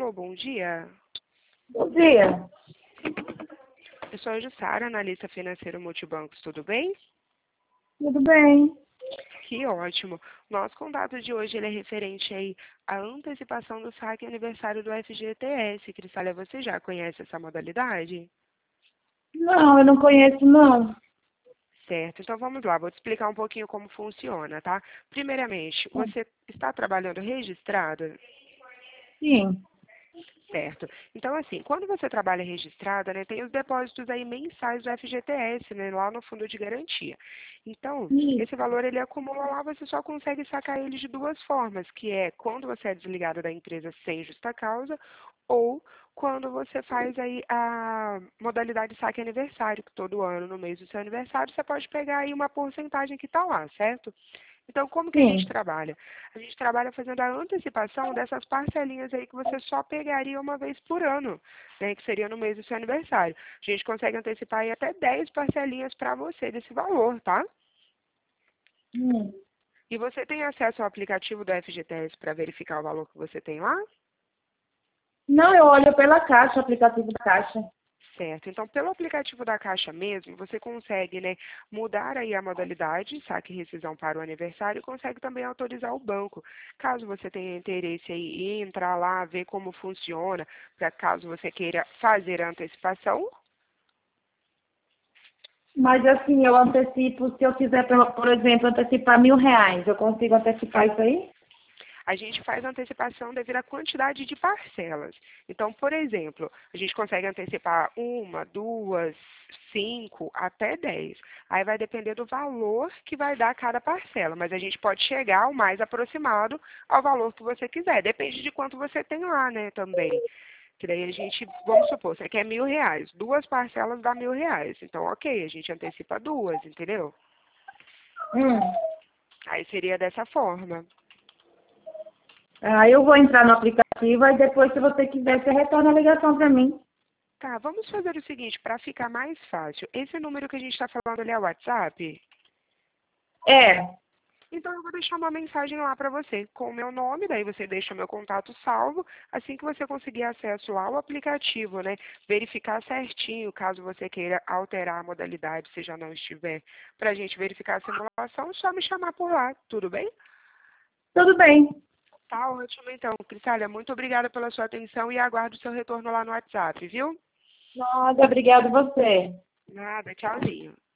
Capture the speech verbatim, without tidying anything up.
Alô, bom dia. Bom dia. Eu sou a Jussara, analista financeiro Multibancos, tudo bem? Tudo bem? Que ótimo. Nosso contato de hoje ele é referente aí à antecipação do saque aniversário do F G T S. Cristália, você já conhece essa modalidade? Não, eu não conheço, não. Certo, então vamos lá, vou te explicar um pouquinho como funciona, tá? Primeiramente, você está trabalhando registrada? Sim. Certo. Então, assim, quando você trabalha registrada, né, tem os depósitos aí mensais do F G T S, né, lá no fundo de garantia. Então, Sim. esse valor ele acumula lá, você só consegue sacar ele de duas formas, que é quando você é desligado da empresa sem justa causa ou quando você faz aí a modalidade saque aniversário, que todo ano, no mês do seu aniversário, você pode pegar aí uma porcentagem que está lá, certo? Então, como que a gente Sim. trabalha? A gente trabalha fazendo a antecipação dessas parcelinhas aí que você só pegaria uma vez por ano, né, que seria no mês do seu aniversário. A gente consegue antecipar aí até dez parcelinhas para você desse valor, tá? Hum. E você tem acesso ao aplicativo do F G T S para verificar o valor que você tem lá? Não, eu olho pela caixa, aplicativo da caixa. Certo. Então, pelo aplicativo da Caixa mesmo, você consegue, né, mudar aí a modalidade, saque e rescisão para o aniversário, e consegue também autorizar o banco. Caso você tenha interesse aí em entrar lá, ver como funciona, para caso você queira fazer a antecipação, Mas assim, eu antecipo, se eu quiser, por por exemplo, antecipar mil reais, eu consigo antecipar isso aí? a gente faz a antecipação devido à quantidade de parcelas. Então, por exemplo, a gente consegue antecipar uma, duas, cinco, até dez. Aí vai depender do valor que vai dar cada parcela, mas a gente pode chegar ao mais aproximado ao valor que você quiser. Depende de quanto você tem lá, né, também. Que daí a gente, vamos supor, você quer mil reais, duas parcelas dá mil reais. Então, ok, a gente antecipa duas, entendeu? Hum. Aí seria dessa forma. Aí eu vou entrar no aplicativo e depois, se você quiser, você retorna a ligação para mim. Tá, vamos fazer o seguinte, para ficar mais fácil. Esse número que a gente está falando ali é o WhatsApp? É. Então eu vou deixar uma mensagem lá para você com o meu nome, daí você deixa meu contato salvo. Assim que você conseguir acesso lá ao aplicativo, né? Verificar certinho, caso você queira alterar a modalidade, se já não estiver, para a gente verificar a simulação, é só me chamar por lá, tudo bem? Tudo bem. Tá ótimo então, Cristália, muito obrigada pela sua atenção e aguardo o seu retorno lá no WhatsApp, viu? Nada, obrigado você. Nada, tchauzinho.